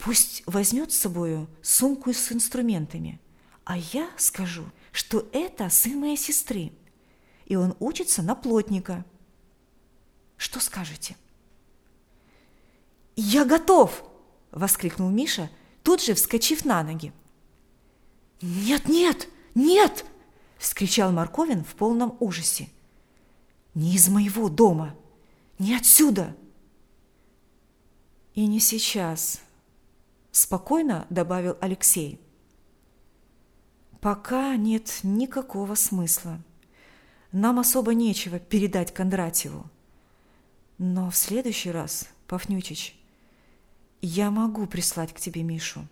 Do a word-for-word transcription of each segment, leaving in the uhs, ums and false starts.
Пусть возьмет с собою сумку с инструментами, а я скажу, что это сын моей сестры, и он учится на плотника. Что скажете?» «Я готов!» – воскликнул Миша, тут же вскочив на ноги. «Нет, нет, нет!» – вскричал Морковин в полном ужасе. «Не из моего дома, не отсюда!» «И не сейчас», – спокойно добавил Алексей. «Пока нет никакого смысла. Нам особо нечего передать Кондратьеву. Но в следующий раз, Пафнутич, я могу прислать к тебе Мишу».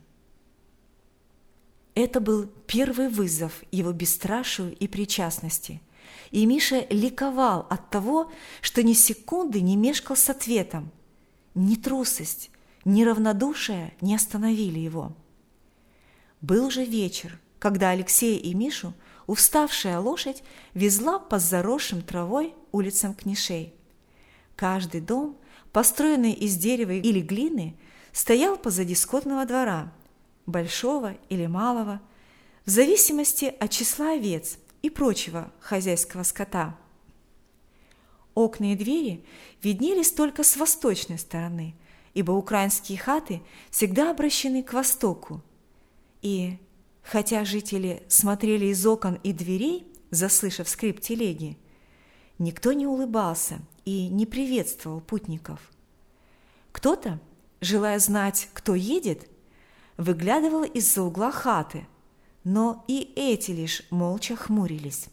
Это был первый вызов его бесстрашию и причастности, и Миша ликовал от того, что ни секунды не мешкал с ответом. Ни трусость, ни равнодушие не остановили его. Был уже вечер, когда Алексея и Мишу уставшая лошадь везла по заросшим травой улицам Книшей. Каждый дом, построенный из дерева или глины, стоял позади скотного двора, большого или малого, в зависимости от числа овец и прочего хозяйского скота. Окна и двери виднелись только с восточной стороны, ибо украинские хаты всегда обращены к востоку. И, хотя жители смотрели из окон и дверей, заслышав скрип телеги, никто не улыбался и не приветствовал путников. Кто-то, желая знать, кто едет, выглядывал из-за угла хаты, но и эти лишь молча хмурились.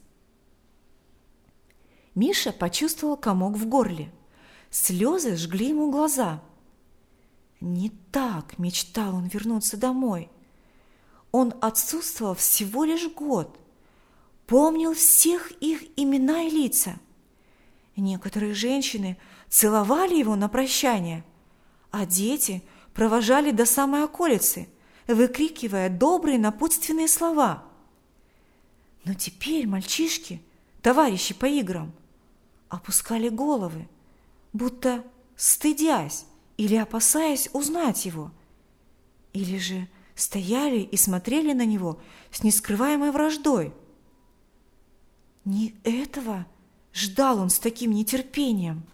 Миша почувствовал комок в горле. Слезы жгли ему глаза. Не так мечтал он вернуться домой. Он отсутствовал всего лишь год, помнил всех их имена и лица. Некоторые женщины целовали его на прощание, а дети провожали до самой околицы, выкрикивая добрые напутственные слова. Но теперь мальчишки, товарищи по играм, опускали головы, будто стыдясь или опасаясь узнать его, или же стояли и смотрели на него с нескрываемой враждой. Не этого ждал он с таким нетерпением.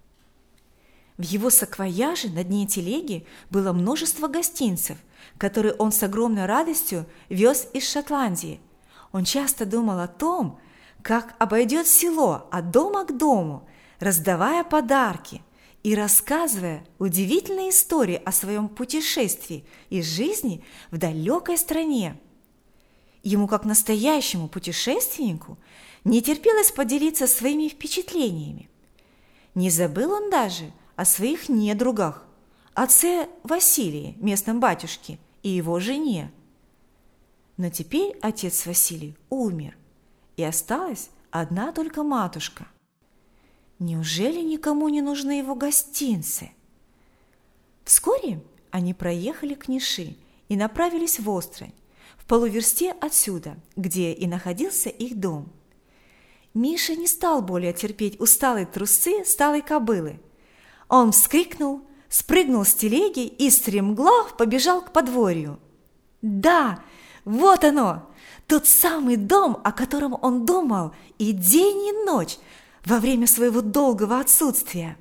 В его саквояже на дне телеги было множество гостинцев, которые он с огромной радостью вез из Шотландии. Он часто думал о том, как обойдет село от дома к дому, раздавая подарки и рассказывая удивительные истории о своем путешествии и жизни в далекой стране. Ему, как настоящему путешественнику, не терпелось поделиться своими впечатлениями. Не забыл он даже о своих недругах, отце Василии, местном батюшке, и его жене. Но теперь отец Василий умер, и осталась одна только матушка. Неужели никому не нужны его гостинцы? Вскоре они проехали Книши и направились в Острань, в полуверсте отсюда, где и находился их дом. Миша не стал более терпеть усталой трусцы сталой кобылы. Он вскрикнул, спрыгнул с телеги и стремглав побежал к подворью. Да, вот оно, тот самый дом, о котором он думал и день, и ночь во время своего долгого отсутствия.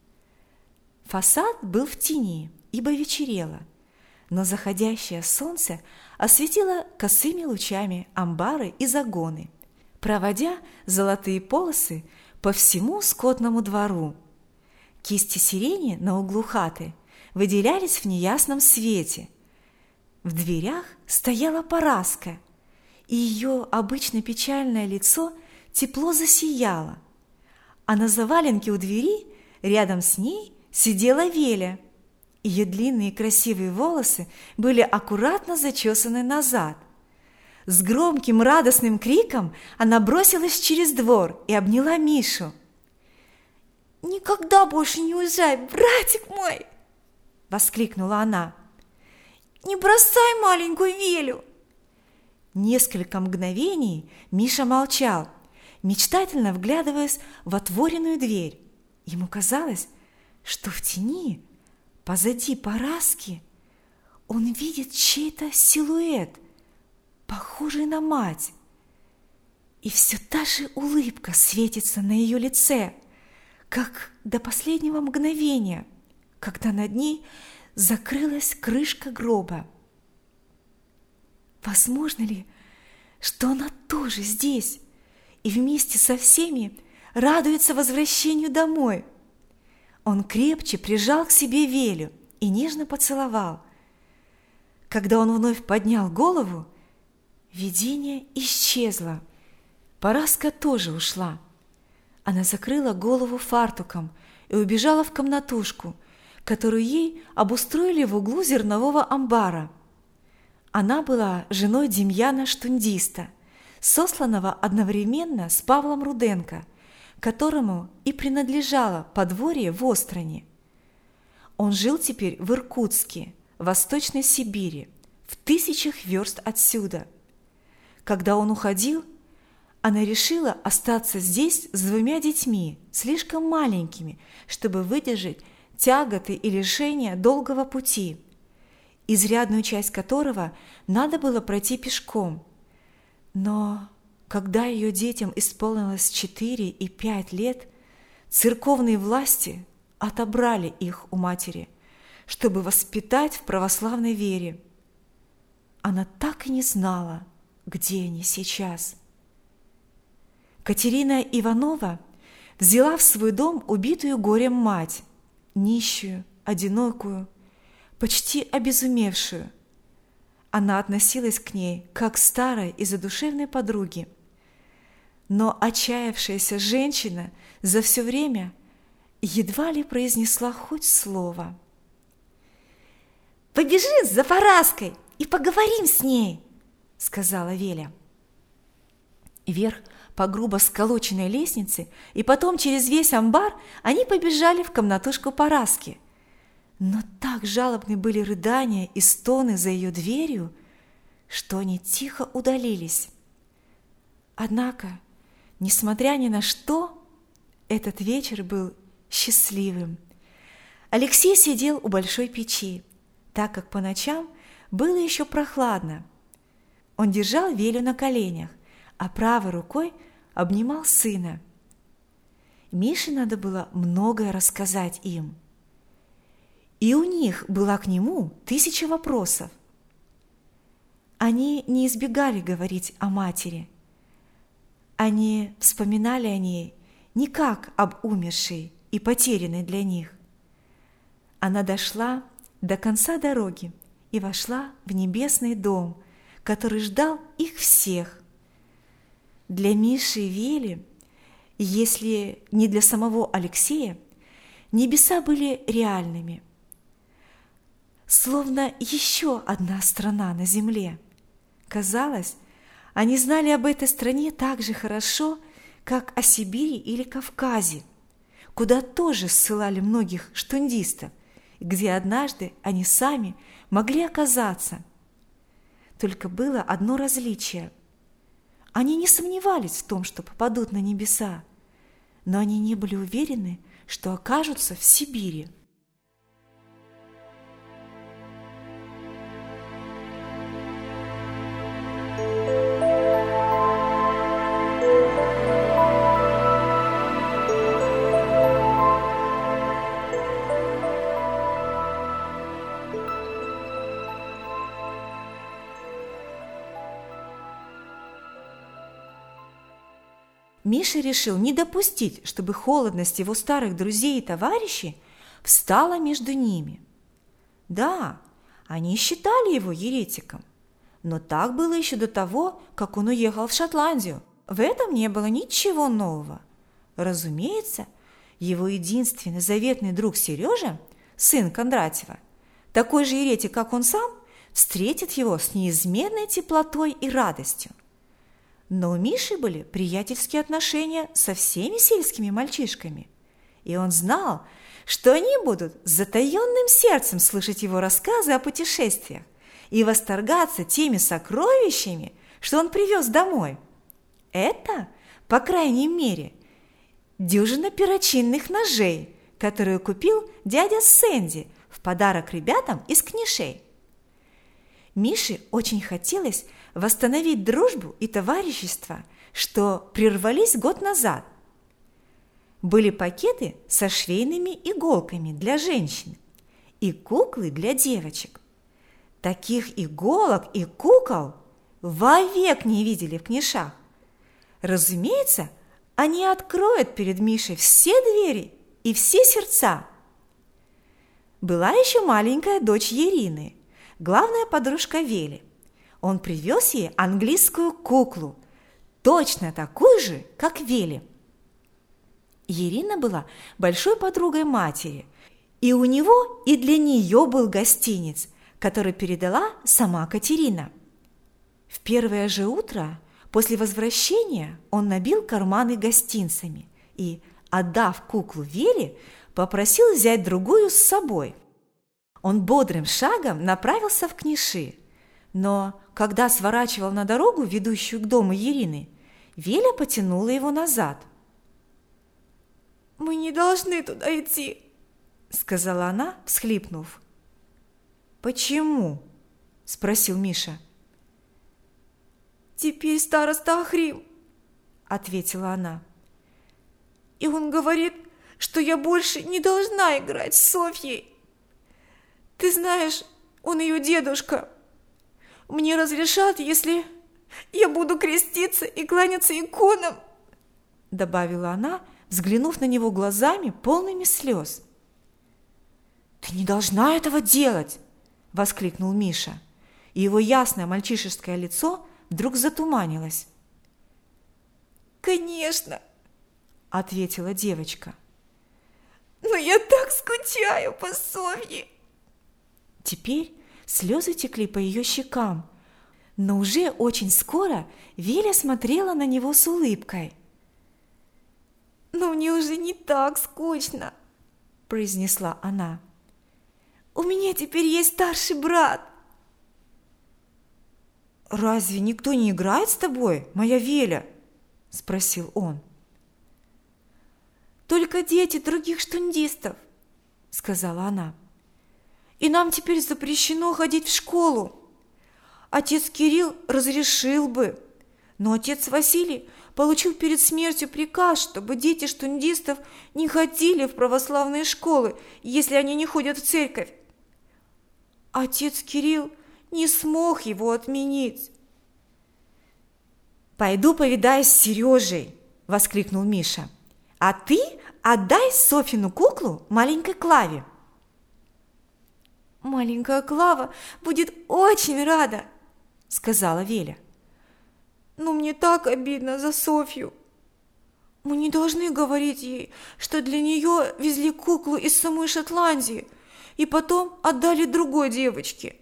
Фасад был в тени, ибо вечерело, но заходящее солнце осветило косыми лучами амбары и загоны, проводя золотые полосы по всему скотному двору. Кисти сирени на углу хаты выделялись в неясном свете. В дверях стояла Параска, и ее обычно печальное лицо тепло засияло, а на заваленке у двери рядом с ней сидела Веля. Ее длинные красивые волосы были аккуратно зачесаны назад. С громким радостным криком она бросилась через двор и обняла Мишу. «Никогда больше не уезжай, братик мой!» – воскликнула она. «Не бросай маленькую Велю!» Несколько мгновений Миша молчал, мечтательно вглядываясь в отворенную дверь. Ему казалось, что в тени, позади Параски, он видит чей-то силуэт, похожий на мать. И все та же улыбка светится на ее лице, как до последнего мгновения, когда над ней закрылась крышка гроба. Возможно ли, что она тоже здесь и вместе со всеми радуется возвращению домой? Он крепче прижал к себе Велю и нежно поцеловал. Когда он вновь поднял голову, видение исчезло. Параска тоже ушла. Она закрыла голову фартуком и убежала в комнатушку, которую ей обустроили в углу зернового амбара. Она была женой Демьяна Штундиста, сосланного одновременно с Павлом Руденко, которому и принадлежало подворье в Остране. Он жил теперь в Иркутске, в Восточной Сибири, в тысячах верст отсюда. Когда он уходил, она решила остаться здесь с двумя детьми, слишком маленькими, чтобы выдержать тяготы и лишения долгого пути, изрядную часть которого надо было пройти пешком. Но когда ее детям исполнилось четыре и пять лет, церковные власти отобрали их у матери, чтобы воспитать в православной вере. Она так и не знала, где они сейчас. Катерина Иванова взяла в свой дом убитую горем мать, нищую, одинокую, почти обезумевшую. Она относилась к ней как к старой и задушевной подруге. Но отчаявшаяся женщина за все время едва ли произнесла хоть слово. «Побежи за Параской и поговорим с ней», — сказала Веля. Вверх по грубо сколоченной лестнице и потом через весь амбар они побежали в комнатушку Параски. Но так жалобны были рыдания и стоны за ее дверью, что они тихо удалились. Однако, несмотря ни на что, этот вечер был счастливым. Алексей сидел у большой печи, так как по ночам было еще прохладно. Он держал Велю на коленях, а правой рукой обнимал сына. Мише надо было многое рассказать им. И у них была к нему тысяча вопросов. Они не избегали говорить о матери. Они вспоминали о ней не как об умершей и потерянной для них. Она дошла до конца дороги и вошла в небесный дом, который ждал их всех. Для Миши и Вели, если не для самого Алексея, небеса были реальными, словно еще одна страна на земле. Казалось, они знали об этой стране так же хорошо, как о Сибири или Кавказе, куда тоже ссылали многих штундистов, где однажды они сами могли оказаться. Только было одно различие. Они не сомневались в том, что попадут на небеса, но они не были уверены, что окажутся в Сибири. Миша решил не допустить, чтобы холодность его старых друзей и товарищей встала между ними. Да, они считали его еретиком, но так было еще до того, как он уехал в Шотландию. В этом не было ничего нового. Разумеется, его единственный заветный друг Сережа, сын Кондратьева, такой же еретик, как он сам, встретит его с неизменной теплотой и радостью. Но у Миши были приятельские отношения со всеми сельскими мальчишками, и он знал, что они будут с затаенным сердцем слышать его рассказы о путешествиях и восторгаться теми сокровищами, что он привез домой. Это, по крайней мере, дюжина перочинных ножей, которую купил дядя Сэнди в подарок ребятам из Книшей. Мише очень хотелось восстановить дружбу и товарищество, что прервались год назад. Были пакеты со швейными иголками для женщин и куклы для девочек. Таких иголок и кукол вовек не видели в книжах. Разумеется, они откроют перед Мишей все двери и все сердца. Была еще маленькая дочь Ирины, главная подружка Вели. Он привез ей английскую куклу, точно такую же, как Вели. Ирина была большой подругой матери, и у него и для нее был гостинец, который передала сама Катерина. В первое же утро после возвращения он набил карманы гостинцами и, отдав куклу Веле, попросил взять другую с собой. Он бодрым шагом направился в Книши, но когда сворачивал на дорогу, ведущую к дому Ирины, Веля потянула его назад. «Мы не должны туда идти», — сказала она, всхлипнув. «Почему?» – спросил Миша. «Теперь староста Ахрим», – ответила она. «И он говорит, что я больше не должна играть с Софьей. Ты знаешь, он ее дедушка. Мне разрешат, если я буду креститься и кланяться иконам», – добавила она, взглянув на него глазами, полными слез. «Ты не должна этого делать!» – воскликнул Миша, и его ясное мальчишеское лицо вдруг затуманилось. «Конечно!» – ответила девочка. «Но я так скучаю по Софье!» Теперь слезы текли по ее щекам, но уже очень скоро Веля смотрела на него с улыбкой. «Но мне уже не так скучно!» – произнесла она. «У меня теперь есть старший брат!» «Разве никто не играет с тобой, моя Веля?» – спросил он. «Только дети других штундистов», – сказала она. «И нам теперь запрещено ходить в школу. Отец Кирилл разрешил бы, но отец Василий получил перед смертью приказ, чтобы дети штундистов не ходили в православные школы, если они не ходят в церковь. Отец Кирилл не смог его отменить». «Пойду повидаюсь с Сережей!» – воскликнул Миша. «А ты отдай Софину куклу маленькой Клаве!» «Маленькая Клава будет очень рада!» – сказала Веля. «Но мне так обидно за Софью. Мы не должны говорить ей, что для нее везли куклу из самой Шотландии и потом отдали другой девочке».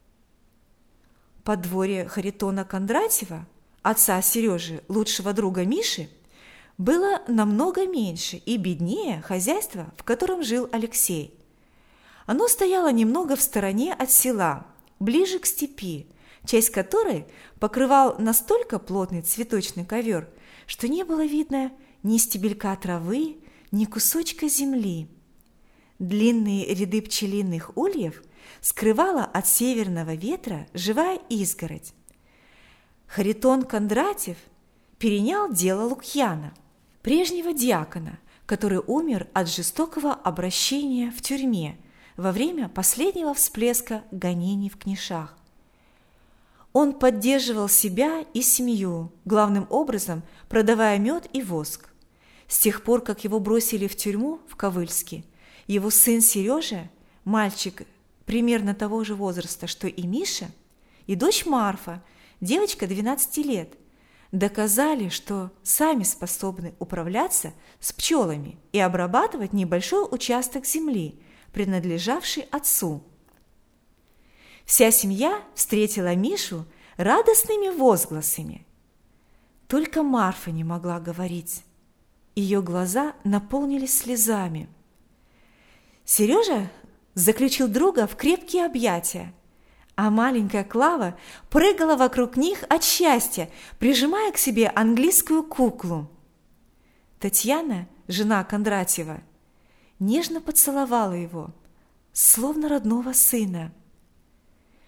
Подворье Харитона Кондратьева, отца Сережи, лучшего друга Миши, было намного меньше и беднее хозяйства, в котором жил Алексей. Оно стояло немного в стороне от села, ближе к степи, часть которой покрывал настолько плотный цветочный ковер, что не было видно ни стебелька травы, ни кусочка земли. Длинные ряды пчелиных ульев скрывала от северного ветра живая изгородь. Харитон Кондратьев перенял дело Лукьяна, прежнего диакона, который умер от жестокого обращения в тюрьме во время последнего всплеска гонений в Книшах. Он поддерживал себя и семью, главным образом продавая мед и воск. С тех пор, как его бросили в тюрьму в Ковыльске, его сын Сережа, мальчик примерно того же возраста, что и Миша, и дочь Марфа, девочка двенадцати лет, доказали, что сами способны управляться с пчелами и обрабатывать небольшой участок земли, принадлежавший отцу. Вся семья встретила Мишу радостными возгласами. Только Марфа не могла говорить. Ее глаза наполнились слезами. Сережа заключил друга в крепкие объятия, а маленькая Клава прыгала вокруг них от счастья, прижимая к себе английскую куклу. Татьяна, жена Кондратьева, нежно поцеловала его, словно родного сына.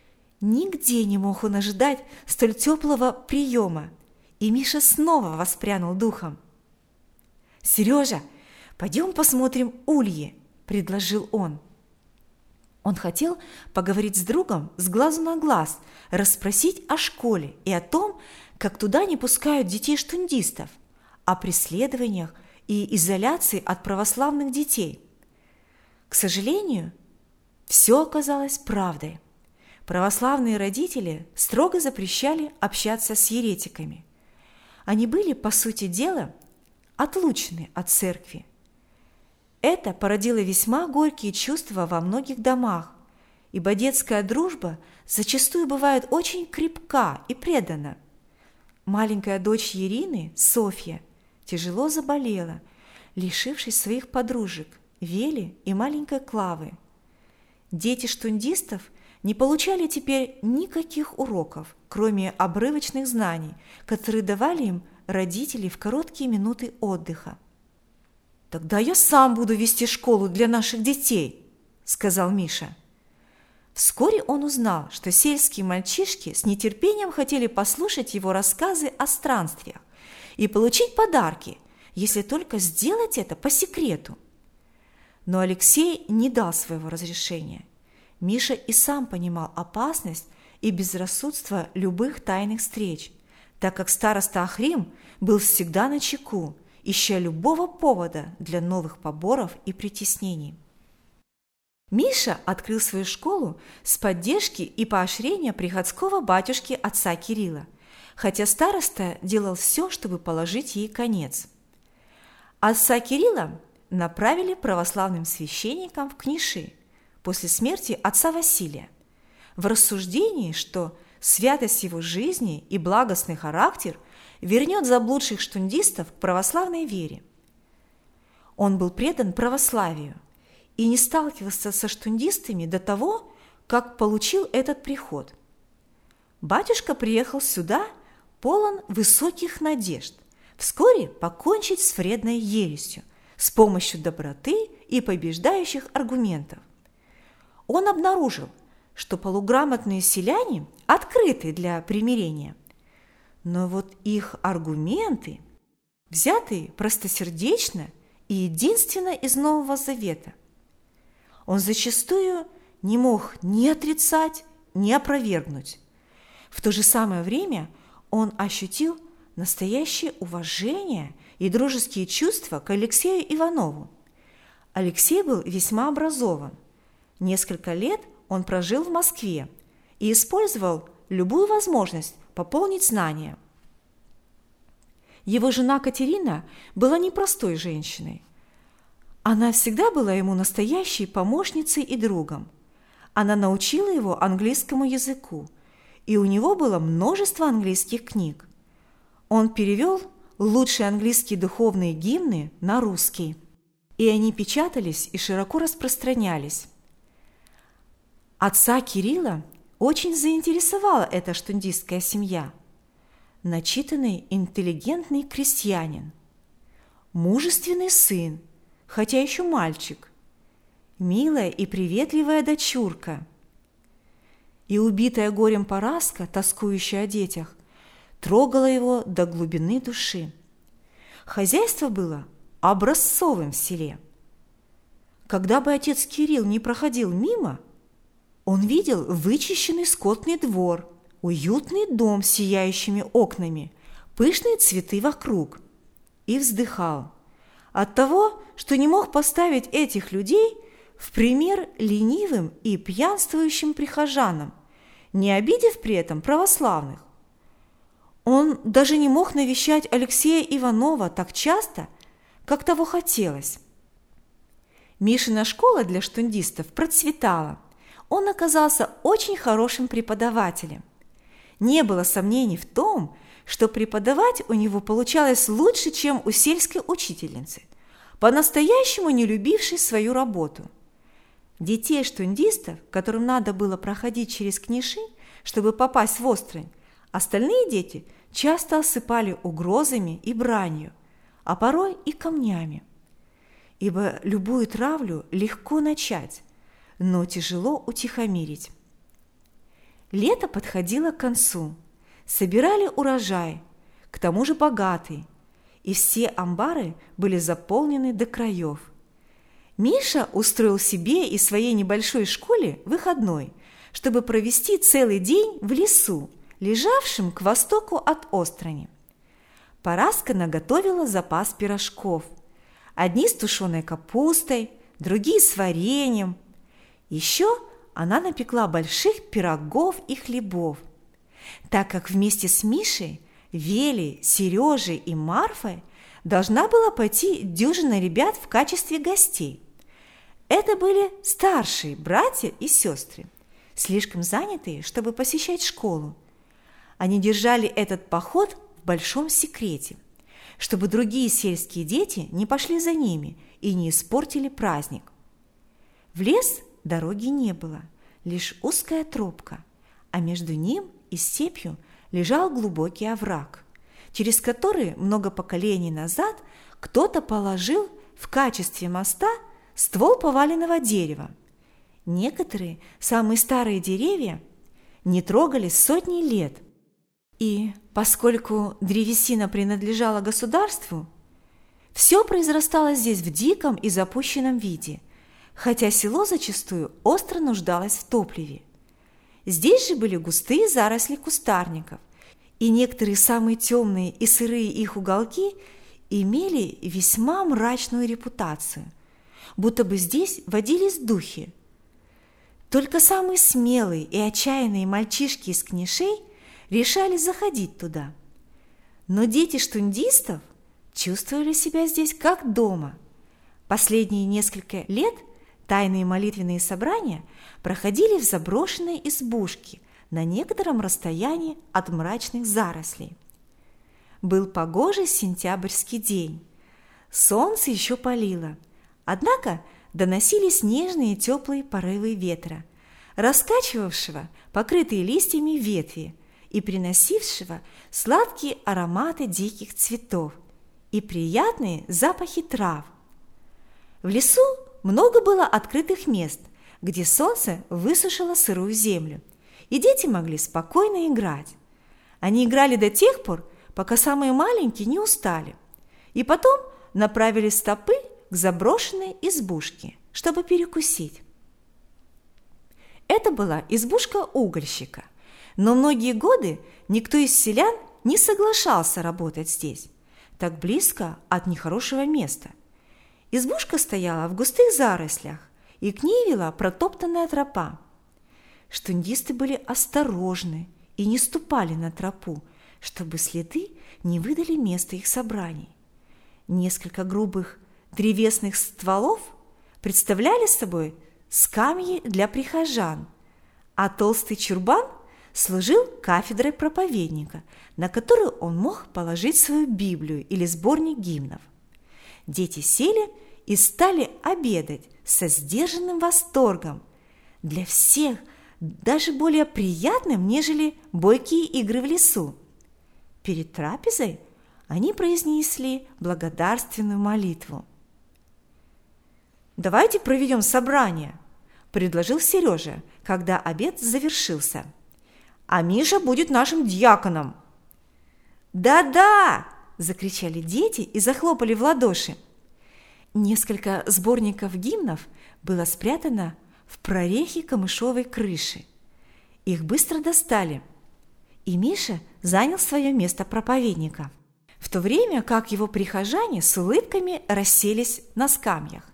Нигде не мог он ожидать столь теплого приема, и Миша снова воспрянул духом. «Сережа, пойдем посмотрим ульи», – предложил он. Он хотел поговорить с другом с глазу на глаз, расспросить о школе и о том, как туда не пускают детей-штундистов, о преследованиях и изоляции от православных детей. К сожалению, все оказалось правдой. Православные родители строго запрещали общаться с еретиками. Они были, по сути дела, отлучены от церкви. Это породило весьма горькие чувства во многих домах, ибо детская дружба зачастую бывает очень крепка и предана. Маленькая дочь Ирины, Софья, тяжело заболела, лишившись своих подружек Вели и маленькой Клавы. Дети штундистов не получали теперь никаких уроков, кроме обрывочных знаний, которые давали им родители в короткие минуты отдыха. «Тогда я сам буду вести школу для наших детей», – сказал Миша. Вскоре он узнал, что сельские мальчишки с нетерпением хотели послушать его рассказы о странствиях и получить подарки, если только сделать это по секрету. Но Алексей не дал своего разрешения. Миша и сам понимал опасность и безрассудство любых тайных встреч, так как староста Ахрим был всегда начеку, ища любого повода для новых поборов и притеснений. Миша открыл свою школу с поддержки и поощрения приходского батюшки отца Кирилла, хотя староста делал все, чтобы положить ей конец. Отца Кирилла направили православным священникам в Книши после смерти отца Василия, в рассуждении, что святость его жизни и благостный характер вернет заблудших штундистов к православной вере. Он был предан православию и не сталкивался со штундистами до того, как получил этот приход. Батюшка приехал сюда полон высоких надежд вскоре покончить с вредной ересью с помощью доброты и побеждающих аргументов. Он обнаружил, что полуграмотные селяне открыты для примирения, но вот их аргументы, взятые простосердечно и единственно из Нового Завета, он зачастую не мог ни отрицать, ни опровергнуть. В то же самое время он ощутил настоящее уважение и дружеские чувства к Алексею Иванову. Алексей был весьма образован. Несколько лет он прожил в Москве и использовал любую возможность пополнить знания. Его жена Катерина была непростой женщиной. Она всегда была ему настоящей помощницей и другом. Она научила его английскому языку, и у него было множество английских книг. Он перевел лучшие английские духовные гимны на русский, и они печатались и широко распространялись. Отца Кирилла очень заинтересовала эта штундистская семья. Начитанный, интеллигентный крестьянин, мужественный сын, хотя еще мальчик, милая и приветливая дочурка. И убитая горем Параска, тоскующая о детях, трогала его до глубины души. Хозяйство было образцовым в селе. Когда бы отец Кирилл не проходил мимо, он видел вычищенный скотный двор, уютный дом с сияющими окнами, пышные цветы вокруг, и вздыхал от того, что не мог поставить этих людей в пример ленивым и пьянствующим прихожанам, не обидев при этом православных. Он даже не мог навещать Алексея Иванова так часто, как того хотелось. Мишина школа для штундистов процветала. Он оказался очень хорошим преподавателем. Не было сомнений в том, что преподавать у него получалось лучше, чем у сельской учительницы, по-настоящему не любившей свою работу. Детей штундистов, которым надо было проходить через Книши, чтобы попасть в Острынь, остальные дети часто осыпали угрозами и бранью, а порой и камнями. Ибо любую травлю легко начать, но тяжело утихомирить. Лето подходило к концу. Собирали урожай, к тому же богатый, и все амбары были заполнены до краев. Миша устроил себе и своей небольшой школе выходной, чтобы провести целый день в лесу, лежавшем к востоку от Острани. Параска наготовила запас пирожков. Одни с тушеной капустой, другие с вареньем. Еще она напекла больших пирогов и хлебов. Так как вместе с Мишей, Велей, Сережей и Марфой должна была пойти дюжина ребят в качестве гостей. Это были старшие братья и сестры, слишком занятые, чтобы посещать школу. Они держали этот поход в большом секрете, чтобы другие сельские дети не пошли за ними и не испортили праздник. В лес дороги не было, лишь узкая тропка, а между ним и степью лежал глубокий овраг, через который много поколений назад кто-то положил в качестве моста ствол поваленного дерева. Некоторые, самые старые деревья, не трогались сотни лет. И поскольку древесина принадлежала государству, все произрастало здесь в диком и запущенном виде, хотя село зачастую остро нуждалось в топливе. Здесь же были густые заросли кустарников, и некоторые самые темные и сырые их уголки имели весьма мрачную репутацию, будто бы здесь водились духи. Только самые смелые и отчаянные мальчишки из книшей решали заходить туда. Но дети штундистов чувствовали себя здесь как дома. Последние несколько лет тайные молитвенные собрания проходили в заброшенной избушке на некотором расстоянии от мрачных зарослей. Был погожий сентябрьский день. Солнце еще палило, однако доносились нежные теплые порывы ветра, раскачивавшего покрытые листьями ветви и приносившего сладкие ароматы диких цветов и приятные запахи трав. В лесу много было открытых мест, где солнце высушило сырую землю, и дети могли спокойно играть. Они играли до тех пор, пока самые маленькие не устали, и потом направили стопы к заброшенной избушке, чтобы перекусить. Это была избушка угольщика, но многие годы никто из селян не соглашался работать здесь, так близко от нехорошего места. Избушка стояла в густых зарослях, и к ней вела протоптанная тропа. Штундисты были осторожны и не ступали на тропу, чтобы следы не выдали место их собраний. Несколько грубых древесных стволов представляли собой скамьи для прихожан, а толстый чурбан служил кафедрой проповедника, на которую он мог положить свою Библию или сборник гимнов. Дети сели и стали обедать со сдержанным восторгом, для всех даже более приятным, нежели бойкие игры в лесу. Перед трапезой они произнесли благодарственную молитву. «Давайте проведем собрание», – предложил Сережа, когда обед завершился. «А Миша будет нашим дьяконом». «Да-да!» – закричали дети и захлопали в ладоши. Несколько сборников гимнов было спрятано в прорехе камышовой крыши. Их быстро достали, и Миша занял свое место проповедника, в то время как его прихожане с улыбками расселись на скамьях.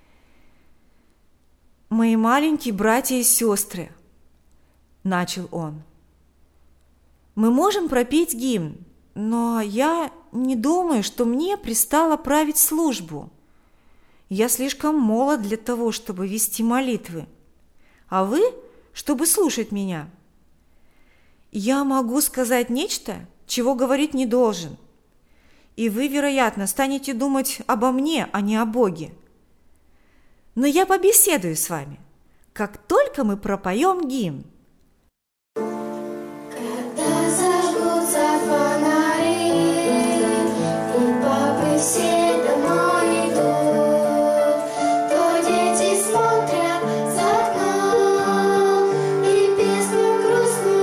«Мои маленькие братья и сестры», – начал он, – «мы можем пропеть гимн, но я не думаю, что мне пристало править службу. Я слишком молод для того, чтобы вести молитвы, а вы, чтобы слушать меня. Я могу сказать нечто, чего говорить не должен, и вы, вероятно, станете думать обо мне, а не о Боге. Но я побеседую с вами, как только мы пропоем гимн». Когда зажгутся фонари, и папы все домой идут, то дети смотрят за окном и песню грустную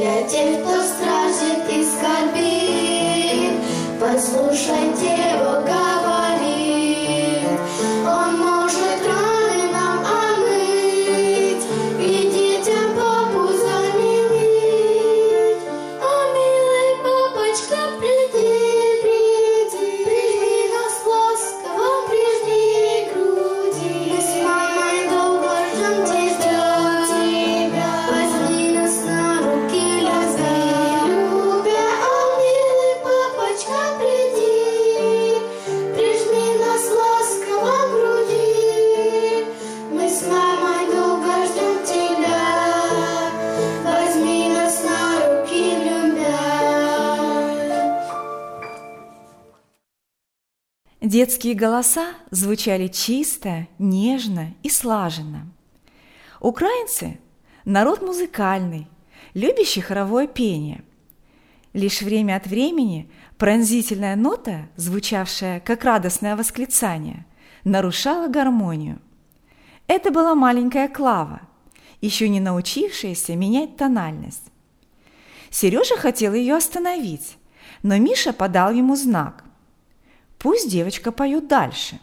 для тех, кто стражит и скорбит. Послушайте, его говорит, он может раны нам омыть и детям папу заменить. О, милый папочка, приди, приди, прижми нас ласково, прижми к груди. Мы с мамой долго ждем тебя, возьми нас на руки, любя. О, милый папочка, приди, прижми нас ласково к груди. Мы с мамой долго ждем тебя, возьми нас на руки, любя. Детские голоса звучали чисто, нежно и слаженно. Украинцы – народ музыкальный, любящий хоровое пение. Лишь время от времени пронзительная нота, звучавшая как радостное восклицание, нарушала гармонию. Это была маленькая Клава, еще не научившаяся менять тональность. Сережа хотел ее остановить, но Миша подал ему знак. Пусть девочка поет дальше.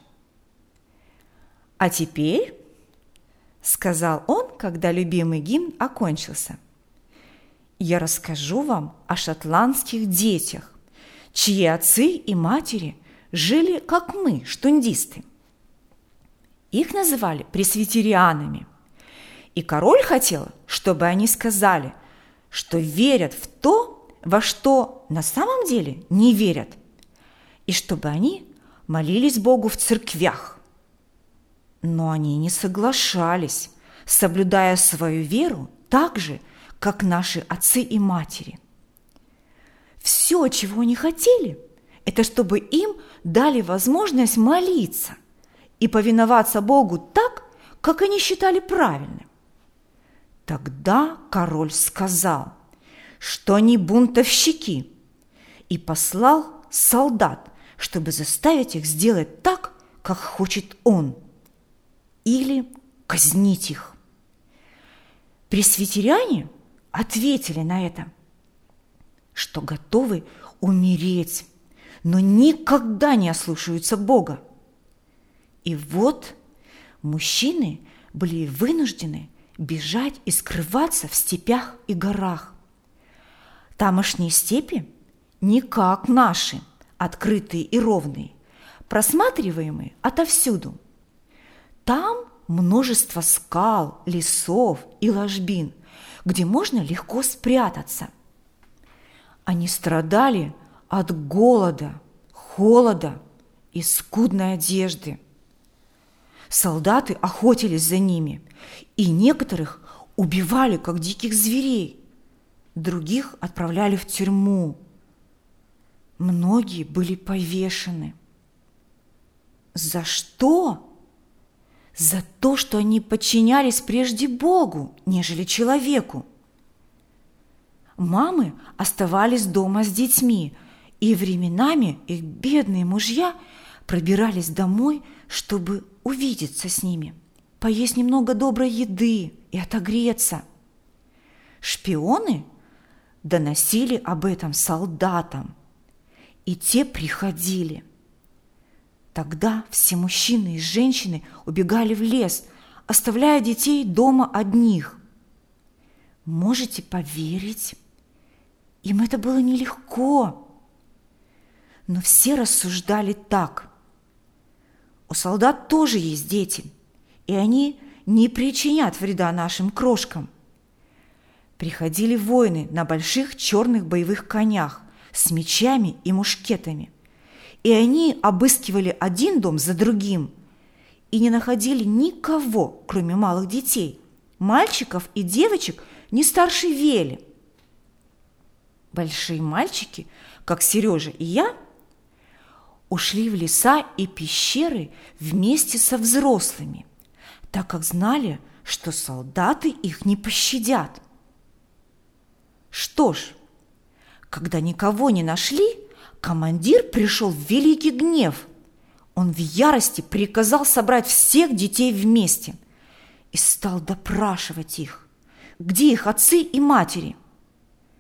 «А теперь, — сказал он, когда любимый гимн окончился, — я расскажу вам о шотландских детях, чьи отцы и матери жили, как мы, штундисты. Их называли пресвитерианами, и король хотел, чтобы они сказали, что верят в то, во что на самом деле не верят, и чтобы они молились Богу в церквях. Но они не соглашались, соблюдая свою веру так же, как наши отцы и матери. Все, чего они хотели, это чтобы им дали возможность молиться и повиноваться Богу так, как они считали правильным. Тогда король сказал, что они бунтовщики, и послал солдат, чтобы заставить их сделать так, как хочет он, или казнить их. Пресвитериане ответили на это, что готовы умереть, но никогда не ослушаются Бога. И вот мужчины были вынуждены бежать и скрываться в степях и горах. Тамошние степи не как наши, открытые и ровные, просматриваемые отовсюду. Там множество скал, лесов и ложбин, где можно легко спрятаться. Они страдали от голода, холода и скудной одежды. Солдаты охотились за ними, и некоторых убивали, как диких зверей, других отправляли в тюрьму. Многие были повешены. За что? За то, что они подчинялись прежде Богу, нежели человеку. Мамы оставались дома с детьми, и временами их бедные мужья пробирались домой, чтобы увидеться с ними, поесть немного доброй еды и отогреться. Шпионы доносили об этом солдатам, и те приходили. Тогда все мужчины и женщины убегали в лес, оставляя детей дома одних. Можете поверить, им это было нелегко. Но все рассуждали так. У солдат тоже есть дети, и они не причинят вреда нашим крошкам. Приходили воины на больших черных боевых конях с мечами и мушкетами, и они обыскивали один дом за другим и не находили никого, кроме малых детей, мальчиков и девочек не старше Вели. Большие мальчики, как Сережа и я, ушли в леса и пещеры вместе со взрослыми, так как знали, что солдаты их не пощадят. Что ж, когда никого не нашли, командир пришел в великий гнев. Он в ярости приказал собрать всех детей вместе и стал допрашивать их, где их отцы и матери.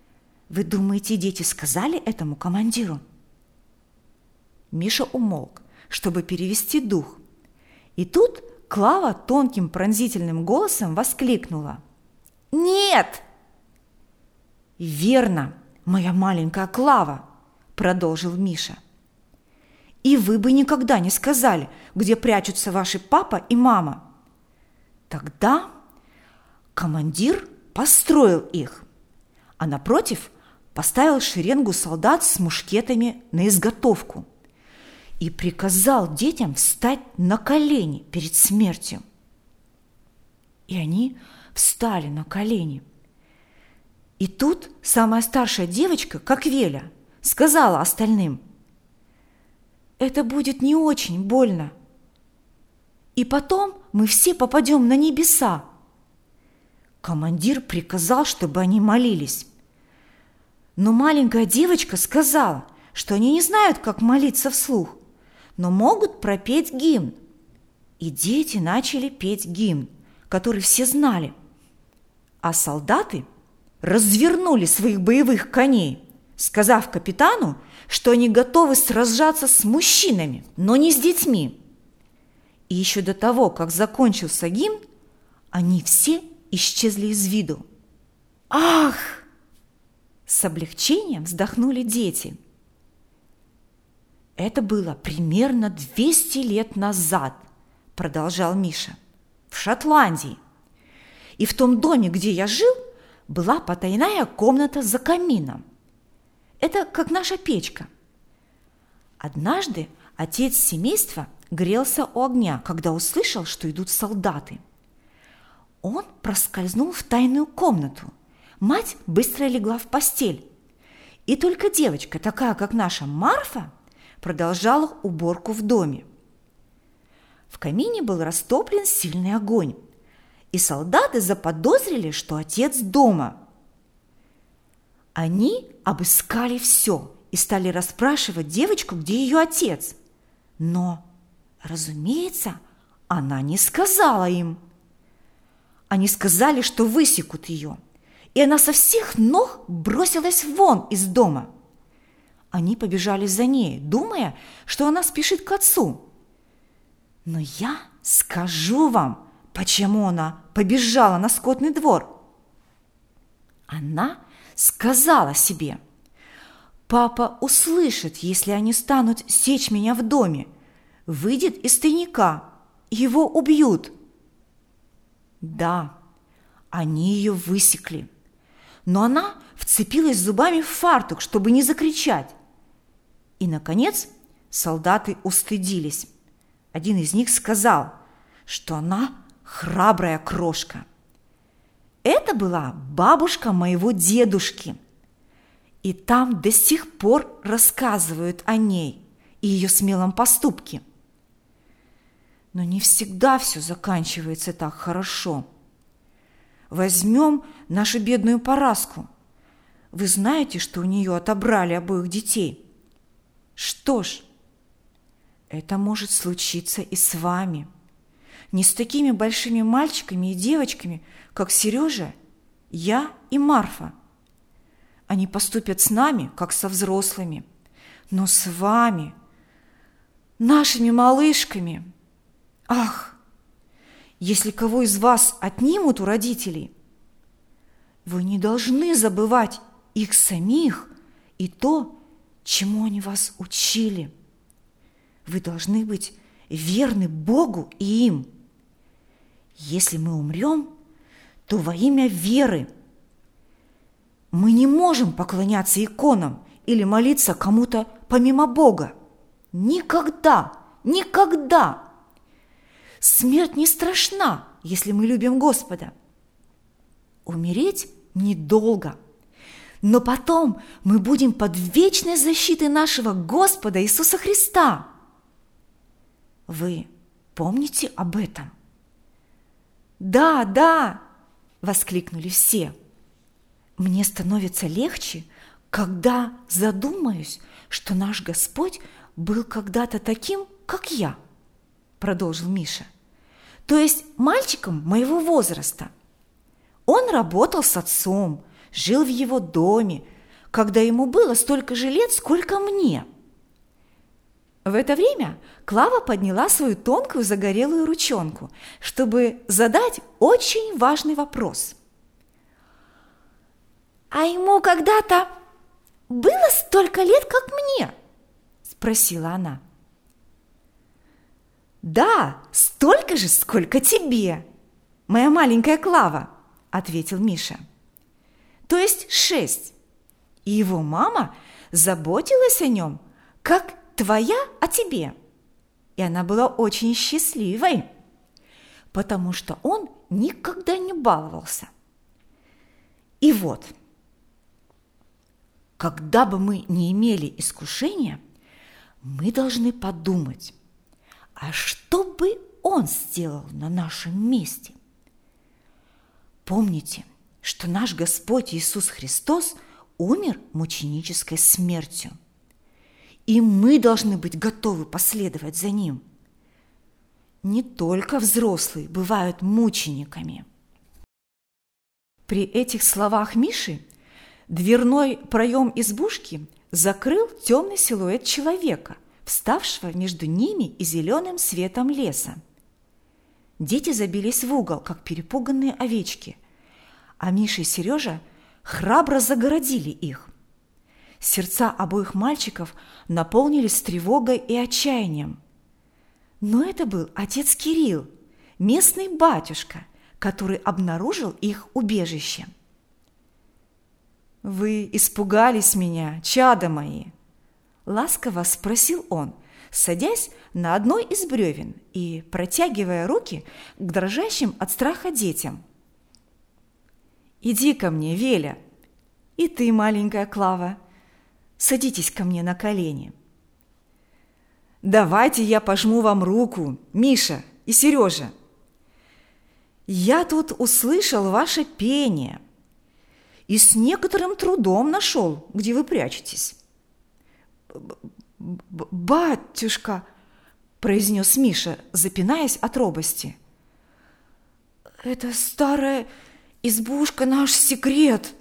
Вы думаете, дети сказали этому командиру?» Миша умолк, чтобы перевести дух. И тут Клава тонким пронзительным голосом воскликнула: «Нет!» «Верно, моя маленькая Клава», – продолжил Миша. «И вы бы никогда не сказали, где прячутся ваши папа и мама». Тогда командир построил их, а напротив поставил шеренгу солдат с мушкетами на изготовку и приказал детям встать на колени перед смертью. И они встали на колени. И тут самая старшая девочка, как Веля, сказала остальным: «Это будет не очень больно. И потом мы все попадем на небеса». Командир приказал, чтобы они молились. Но маленькая девочка сказала, что они не знают, как молиться вслух, но могут пропеть гимн. И дети начали петь гимн, который все знали. А солдаты развернули своих боевых коней, сказав капитану, что они готовы сражаться с мужчинами, но не с детьми. И еще до того, как закончился гимн, они все исчезли из виду. «Ах!» – с облегчением вздохнули дети. «Это было примерно двести лет назад», – продолжал Миша, – «в Шотландии. И в том доме, где я жил, была потайная комната за камином. Это как наша печка. Однажды отец семейства грелся у огня, когда услышал, что идут солдаты. Он проскользнул в тайную комнату. Мать быстро легла в постель. И только девочка, такая как наша Марфа, продолжала уборку в доме. В камине был растоплен сильный огонь, и солдаты заподозрили, что отец дома. Они обыскали все и стали расспрашивать девочку, где ее отец. Но, разумеется, она не сказала им. Они сказали, что высекут ее, и она со всех ног бросилась вон из дома. Они побежали за ней, думая, что она спешит к отцу. Но я скажу вам, почему она побежала на скотный двор. Она сказала себе: «Папа услышит, если они станут сечь меня в доме, выйдет из тайника, его убьют». Да, они ее высекли, но она вцепилась зубами в фартук, чтобы не закричать. И, наконец, солдаты устыдились. Один из них сказал, что она храбрая крошка. Это была бабушка моего дедушки. И там до сих пор рассказывают о ней и ее смелом поступке. Но не всегда все заканчивается так хорошо. Возьмем нашу бедную Параску. Вы знаете, что у нее отобрали обоих детей? Что ж, это может случиться и с вами. Не с такими большими мальчиками и девочками, как Сережа, я и Марфа. Они поступят с нами, как со взрослыми. Но с вами, нашими малышками, ах, если кого из вас отнимут у родителей, вы не должны забывать их самих и то, чему они вас учили. Вы должны быть верны Богу и им. Если мы умрем, то во имя веры. Мы не можем поклоняться иконам или молиться кому-то помимо Бога. Никогда, никогда. Смерть не страшна, если мы любим Господа. Умереть недолго, но потом мы будем под вечной защитой нашего Господа Иисуса Христа. Вы помните об этом? «Да, да!» – воскликнули все. Мне становится легче, когда задумаюсь, что наш Господь был когда-то таким, как я, продолжил Миша, то есть мальчиком моего возраста. Он работал с отцом, жил в его доме, когда ему было столько же лет, сколько мне». В это время Клава подняла свою тонкую загорелую ручонку, чтобы задать очень важный вопрос. «А ему когда-то было столько лет, как мне?» – спросила она. «Да, столько же, сколько тебе, моя маленькая Клава», – ответил Миша. «То есть шесть. И его мама заботилась о нем, как твоя о тебе. И она была очень счастливой, потому что он никогда не баловался. И вот, когда бы мы не имели искушения, мы должны подумать, а что бы он сделал на нашем месте? Помните, что наш Господь Иисус Христос умер мученической смертью, и мы должны быть готовы последовать за Ним. Не только взрослые бывают мучениками». При этих словах Миши дверной проем избушки закрыл темный силуэт человека, вставшего между ними и зеленым светом леса. Дети забились в угол, как перепуганные овечки, а Миша и Сережа храбро загородили их. Сердца обоих мальчиков наполнились тревогой и отчаянием. Но это был отец Кирилл, местный батюшка, который обнаружил их убежище. «Вы испугались меня, чада мои?» – ласково спросил он, садясь на одно из бревен и протягивая руки к дрожащим от страха детям. «Иди ко мне, Веля, и ты, маленькая Клава, садитесь ко мне на колени. Давайте я пожму вам руку, Миша и Сережа. Я тут услышал ваше пение и с некоторым трудом нашел, где вы прячетесь». «Батюшка», – произнес Миша, запинаясь от робости, – «это старая избушка наш секрет».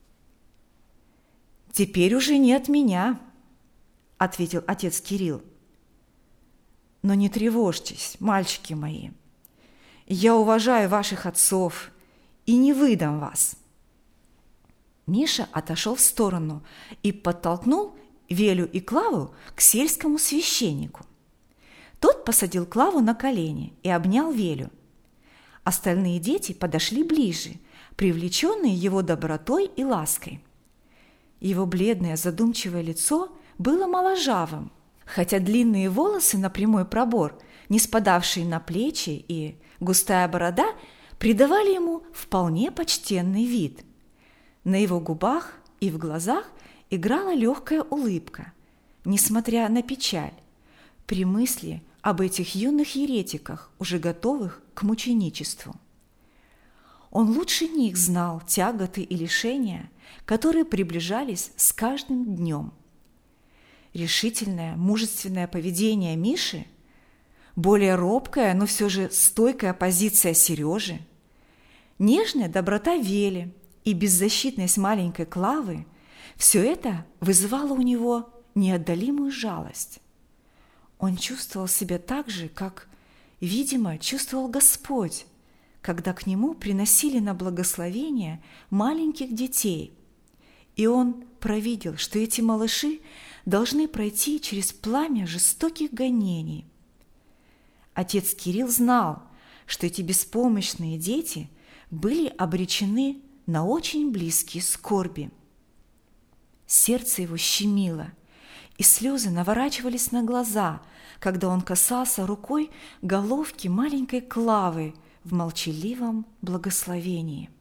«Теперь уже не от меня», – ответил отец Кирилл. «Но не тревожьтесь, мальчики мои. Я уважаю ваших отцов и не выдам вас». Миша отошел в сторону и подтолкнул Велю и Клаву к сельскому священнику. Тот посадил Клаву на колени и обнял Велю. Остальные дети подошли ближе, привлеченные его добротой и лаской. Его бледное задумчивое лицо было моложавым, хотя длинные волосы на прямой пробор, не спадавшие на плечи, и густая борода придавали ему вполне почтенный вид. На его губах и в глазах играла легкая улыбка, несмотря на печаль, при мысли об этих юных еретиках, уже готовых к мученичеству. Он лучше них знал тяготы и лишения, которые приближались с каждым днем. Решительное, мужественное поведение Миши, более робкая, но все же стойкая позиция Сережи, нежная доброта Вели и беззащитность маленькой Клавы – все это вызывало у него неотдалимую жалость. Он чувствовал себя так же, как, видимо, чувствовал Господь, когда к нему приносили на благословение маленьких детей, и он провидел, что эти малыши должны пройти через пламя жестоких гонений. Отец Кирилл знал, что эти беспомощные дети были обречены на очень близкие скорби. Сердце его щемило, и слезы наворачивались на глаза, когда он касался рукой головки маленькой Клавы в молчаливом благословении.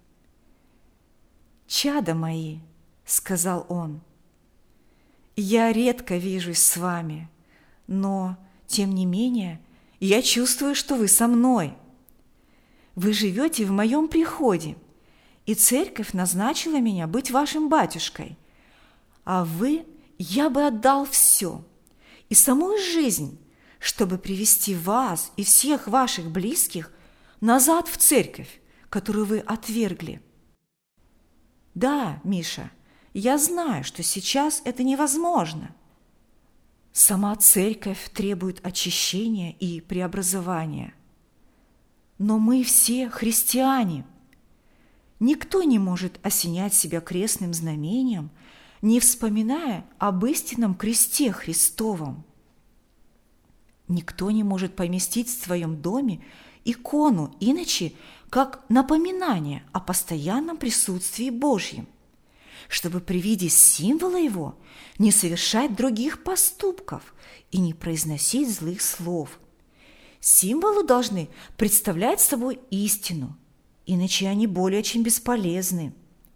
«Чада мои», — сказал он, — «я редко вижусь с вами, но, тем не менее, я чувствую, что вы со мной. Вы живете в моем приходе, и церковь назначила меня быть вашим батюшкой, а вы, я бы отдал все, и саму жизнь, чтобы привести вас и всех ваших близких назад в церковь, которую вы отвергли». «Да, Миша, Я знаю, что сейчас это невозможно. Сама церковь требует очищения и преобразования. Но мы все христиане. Никто не может осенять себя крестным знамением, не вспоминая об истинном кресте Христовом. Никто не может поместить в своем доме икону иначе, как напоминание о постоянном присутствии Божьем, чтобы при виде символа его не совершать других поступков и не произносить злых слов. Символы должны представлять собой истину, иначе они более чем бесполезны.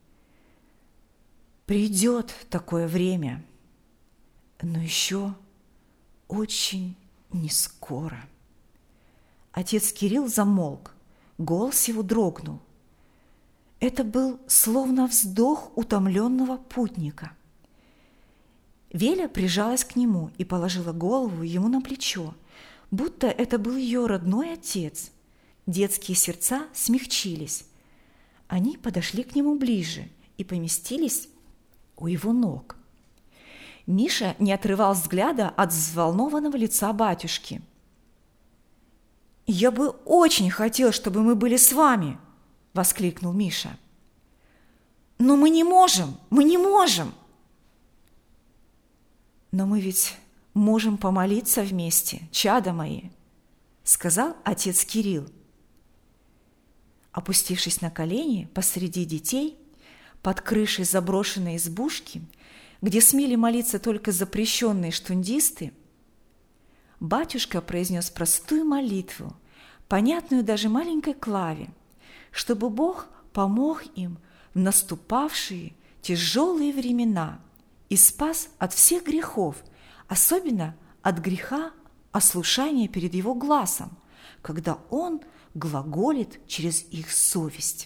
Придет такое время, но еще очень не скоро. Отец Кирилл замолк, голос его дрогнул. Это был словно вздох утомленного путника. Веля прижалась к нему и положила голову ему на плечо, будто это был ее родной отец. Детские сердца смягчились. Они подошли к нему ближе и поместились у его ног. Миша не отрывал взгляда от взволнованного лица батюшки. «Я бы очень хотел, чтобы мы были с вами!» – воскликнул Миша. «Но мы не можем! Мы не можем!» «Но мы ведь можем помолиться вместе, чада мои!» – сказал отец Кирилл. Опустившись на колени посреди детей, под крышей заброшенной избушки, где смели молиться только запрещенные штундисты, батюшка произнес простую молитву, понятную даже маленькой Клаве, чтобы Бог помог им в наступавшие тяжелые времена и спас от всех грехов, особенно от греха ослушания перед Его глазом, когда Он глаголит через их совесть.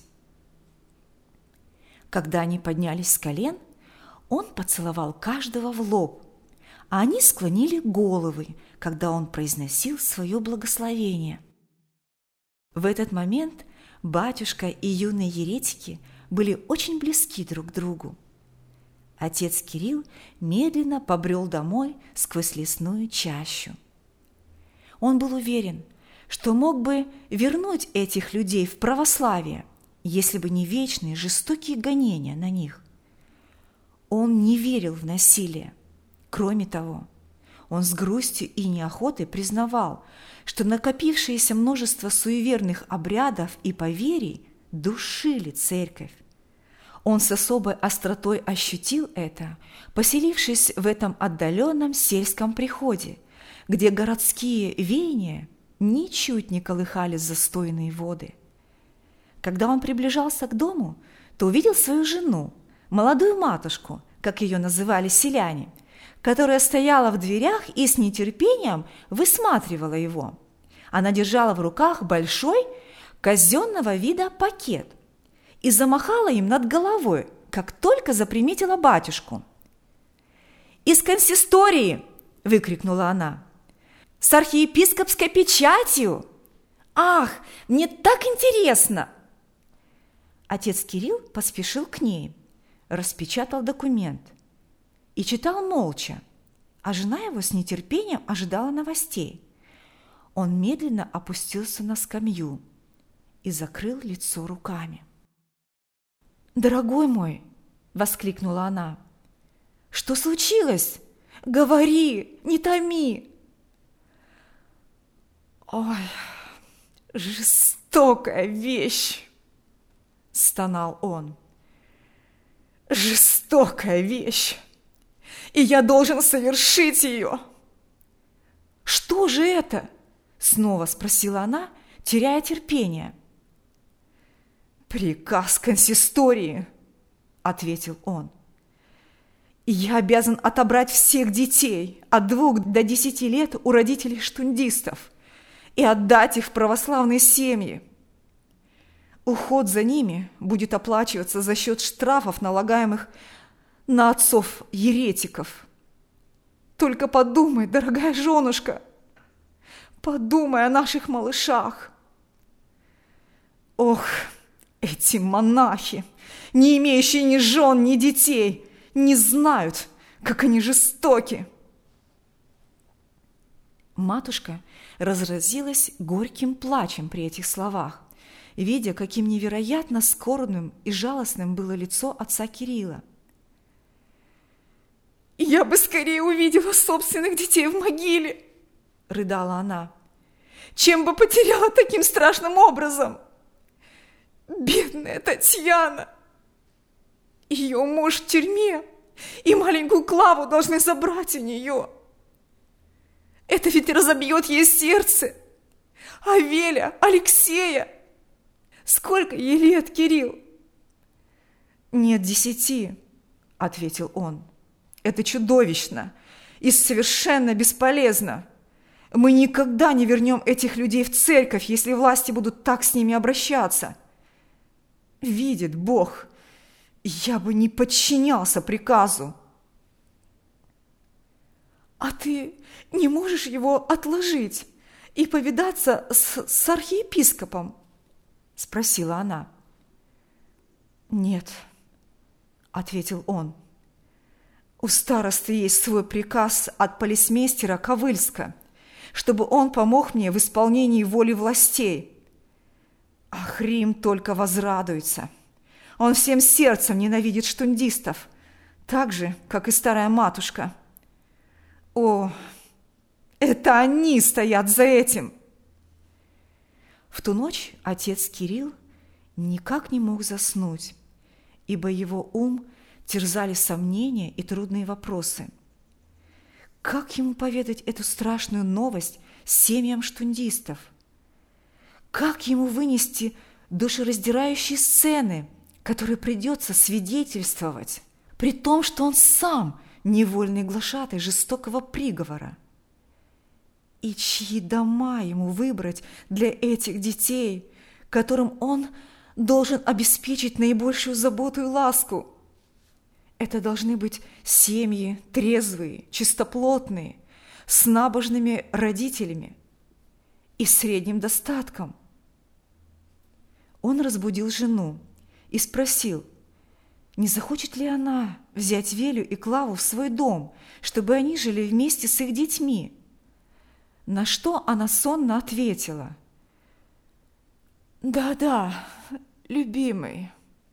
Когда они поднялись с колен, он поцеловал каждого в лоб, а они склонили головы, когда он произносил свое благословение. В этот момент батюшка и юные еретики были очень близки друг к другу. Отец Кирилл медленно побрел домой сквозь лесную чащу. Он был уверен, что мог бы вернуть этих людей в православие, если бы не вечные жестокие гонения на них. Он не верил в насилие. Кроме того, он с грустью и неохотой признавал, что накопившееся множество суеверных обрядов и поверий душили церковь. Он с особой остротой ощутил это, поселившись в этом отдаленном сельском приходе, где городские веяния ничуть не колыхали застойные воды. Когда он приближался к дому, то увидел свою жену, молодую матушку, как ее называли селяне, которая стояла в дверях и с нетерпением высматривала его. Она держала в руках большой казенного вида пакет и замахала им над головой, как только заприметила батюшку. «Из консистории!» – выкрикнула она. «С архиепископской печатью! Ах, мне так интересно!» Отец Кирилл поспешил к ней, распечатал документ и читал молча, а жена его с нетерпением ожидала новостей. Он медленно опустился на скамью и закрыл лицо руками. «Дорогой мой!» – воскликнула она. «Что случилось? Говори, не томи!» «Ой, жестокая вещь!» – стонал он. «Жестокая вещь! И я должен совершить ее!» «Что же это?» – снова спросила она, теряя терпение. «Приказ консистории», – ответил он. «Я обязан отобрать всех детей от двух до десяти лет у родителей штундистов и отдать их в православные семьи. Уход за ними будет оплачиваться за счет штрафов, налагаемых на отцов-еретиков. Только подумай, дорогая женушка, подумай о наших малышах. Ох, эти монахи, не имеющие ни жен, ни детей, не знают, как они жестоки!» Матушка разразилась горьким плачем при этих словах, видя, каким невероятно скорбным и жалостным было лицо отца Кирилла. «Я бы скорее увидела собственных детей в могиле!» – рыдала она. «Чем бы потеряла таким страшным образом! Бедная Татьяна! Ее муж в тюрьме, и маленькую Клаву должны забрать у нее. Это ведь разобьет ей сердце. А Веля, Алексея! Сколько ей лет, Кирилл?» «Нет десяти», – ответил он. «Это чудовищно и совершенно бесполезно. Мы никогда не вернем этих людей в церковь, если власти будут так с ними обращаться. Видит Бог, я бы не подчинялся приказу». «А ты не можешь его отложить и повидаться с, с архиепископом?» – спросила она. «Нет», – ответил он. «У старосты есть свой приказ от полицмейстера Ковыльска, чтобы он помог мне в исполнении воли властей. Ах, Рим только возрадуется. Он всем сердцем ненавидит штундистов, так же, как и старая матушка. О, это они стоят за этим!» В ту ночь отец Кирилл никак не мог заснуть, ибо его ум терзали сомнения и трудные вопросы. Как ему поведать эту страшную новость семьям штундистов? Как ему вынести душераздирающие сцены, которые придется свидетельствовать, при том, что он сам невольный глашатай жестокого приговора? И чьи дома ему выбрать для этих детей, которым он должен обеспечить наибольшую заботу и ласку? Это должны быть семьи трезвые, чистоплотные, с набожными родителями и средним достатком. Он разбудил жену и спросил, не захочет ли она взять Велю и Клаву в свой дом, чтобы они жили вместе с их детьми. На что она сонно ответила: «Да-да, любимый».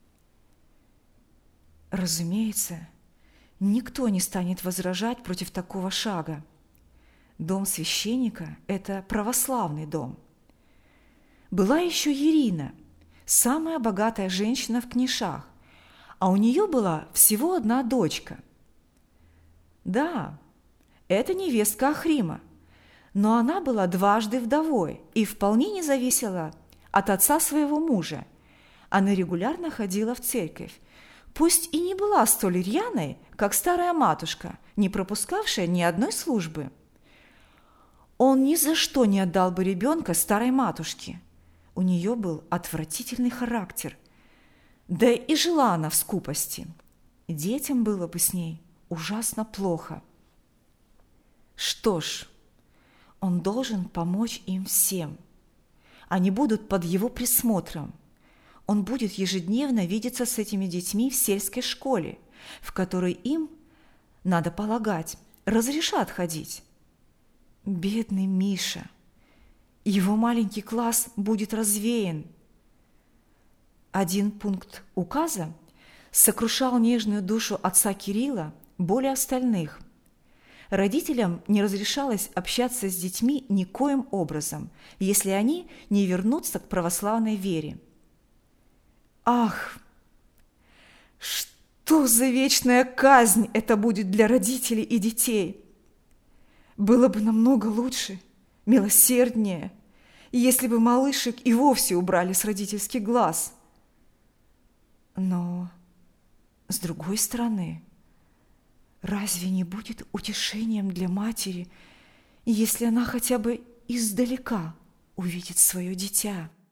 Разумеется, никто не станет возражать против такого шага. Дом священника – это православный дом. Была еще Ирина, самая богатая женщина в Книшах, а у нее была всего одна дочка. Да, это невестка Ахрима, но она была дважды вдовой и вполне не зависела от отца своего мужа. Она регулярно ходила в церковь, пусть и не была столь рьяной, как старая матушка, не пропускавшая ни одной службы. Он ни за что не отдал бы ребенка старой матушке. У нее был отвратительный характер, да и жила она в скупости. Детям было бы с ней ужасно плохо. Что ж, он должен помочь им всем. Они будут под его присмотром. Он будет ежедневно видеться с этими детьми в сельской школе, в которой им, надо полагать, разрешат ходить. Бедный Миша! Его маленький класс будет развеян. Один пункт указа сокрушал нежную душу отца Кирилла более остальных. Родителям не разрешалось общаться с детьми никоим образом, если они не вернутся к православной вере. Ах, что за вечная казнь это будет для родителей и детей! Было бы намного лучше, милосерднее, если бы малышек и вовсе убрали с родительских глаз. Но, с другой стороны, разве не будет утешением для матери, если она хотя бы издалека увидит свое дитя?